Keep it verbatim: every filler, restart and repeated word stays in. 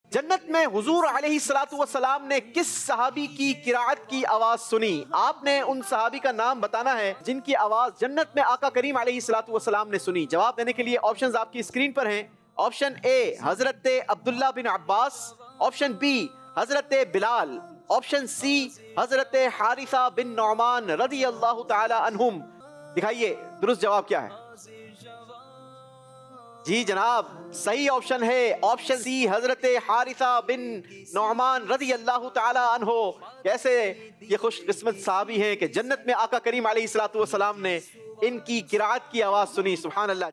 जन्नत में हुजूर अलैहिस्सलातु वस्सलाम ने किस सहाबी की किराअत की आवाज सुनी? आपने उन सहाबी का नाम बताना है जिनकी आवाज जन्नत में आका करीम अलैहिस्सलातु वस्सलाम ने सुनी। जवाब देने के लिए ऑप्शंस आपकी स्क्रीन पर हैं। ऑप्शन ए हजरत अब्दुल्ला बिन अब्बास, ऑप्शन बी हजरत बिलाल, ऑप्शन सी हजरत हारिसा बिन नौमान रज़ी अल्लाह ताला अन्हुम। दिखाइए दुरुस्त जवाब क्या है। जी जनाब, सही ऑप्शन है ऑप्शन सी हजरत हारिसा बिन नौमान रज़ी अल्लाह ताला अन्हो। कैसे ये खुशकिस्मत साहबी हैं कि जन्नत में आका करीम अलैहिस्सलातु वस्सलाम ने इनकी किराअत की आवाज सुनी। सुभान अल्लाह।